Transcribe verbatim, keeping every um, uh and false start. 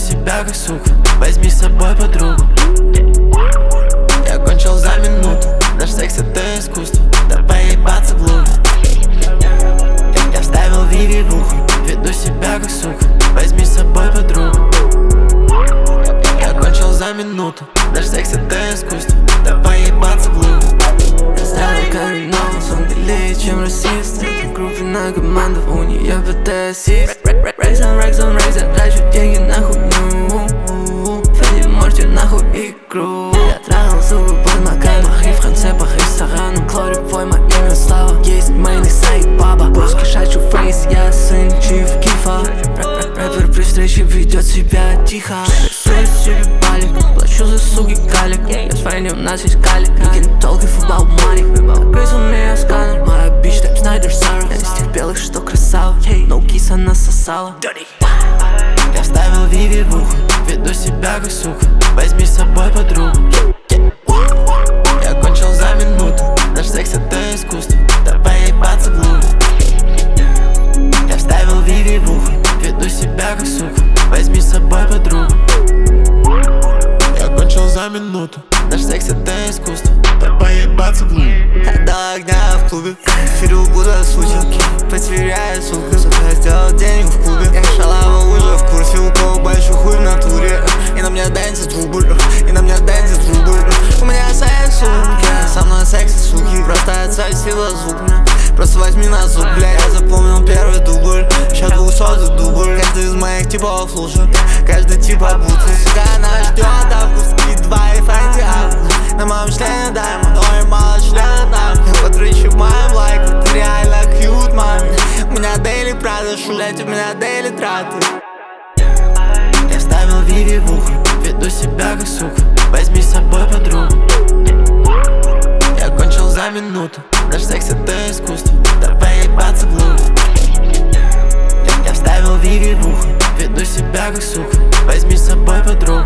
себя как сука, возьми с собой подругу. Я кончил за минуту, наш секс это искусство, давай ебаться в лугу. Я, я вставил Виви в ухо, веду себя как сука, возьми с собой подругу. Я кончил за минуту, наш секс это искусство, давай ебаться в лугу. Старый коренной, сон белее, чем расист. В группе на команду, у нее ПТСист. Рейз on рейз on рейз, я трачу деньги на хуйню. Федди Морти нахуй игру. Я трахал зубы под ногами и в конце по ресторану. Клорифой мое имя слава, есть мейн и сайт баба. Плоский шачу фрейз, я сын Чиф Кифа. Рэпер при встрече ведет себя тихо. Рисую себе балик, плачу за суки калик. Я с Фрэнни, у нас есть калик. Икин толк и футбол маник. Грызу меня сканер, моя бич так Снайдер Сара. Я из тех белых, что красава, но кис она сосала. Я вставил Виви в ухо, веду себя как сука, возьми с собой подругу. Я кончил за минуту, наш секс это искусство, давай ебаться в лугу. Я вставил Виви в ухо, веду себя как сука, возьми с собой подругу. Я кончил за минуту, наш секс это искусство, давай ебаться в лугу. До огня в клубе, эфирю Будда сутинки, потеряю, сука, сука, сделал денег в клубе. Я шалава уже в курсе, у кого большой хуй в натуре. И на мне дэнсит рубль, и на мне дэнсит рубль. У меня секс, сумки, со мной секс и суки. Просто отсосила звук мне, просто возьми на зуб, блядь. Я запомнил первый дубль, сейчас двухсотый дубль. Каждый из моих типов лучше, каждый тип обутый. Сука, она ждет август, и два и фэнди август. На моем члене даймонд, ой, мало члена там. Я потрачу моим лайком, ты реально кьют, маме. У меня дейли продажу, блять, у меня дейли траты. Я вставил Виви в ухо, веду себя как сука, возьми с собой подругу. Я кончил за минуту, наш секс это искусство, давай ебаться в лугу. Я, я вставил Виви в ухо, веду себя как сука, возьми с собой подругу.